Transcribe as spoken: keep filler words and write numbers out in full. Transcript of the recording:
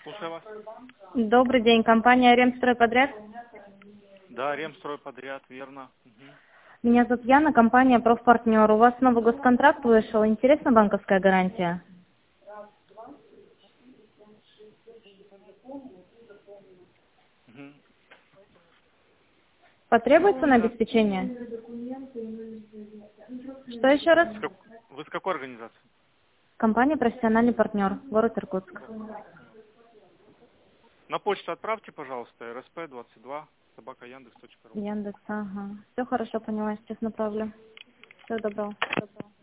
Слушаю вас. Добрый день, компания «Ремстройподряд». Да, Ремстройподряд, верно. Угу. Меня зовут Яна, компания «Профпартнер». У вас новый госконтракт вышел. Интересна банковская гарантия? Угу. Потребуется Ну, на да. обеспечение? Что еще раз? С как- Вы с какой организации? Компания «Профессиональный партнер», город Иркутск. На почту отправьте, пожалуйста, эр эс пэ двадцать два собака яндекс точка ру. Яндекс, ага. Все хорошо, поняла, сейчас направлю. Всего доброго.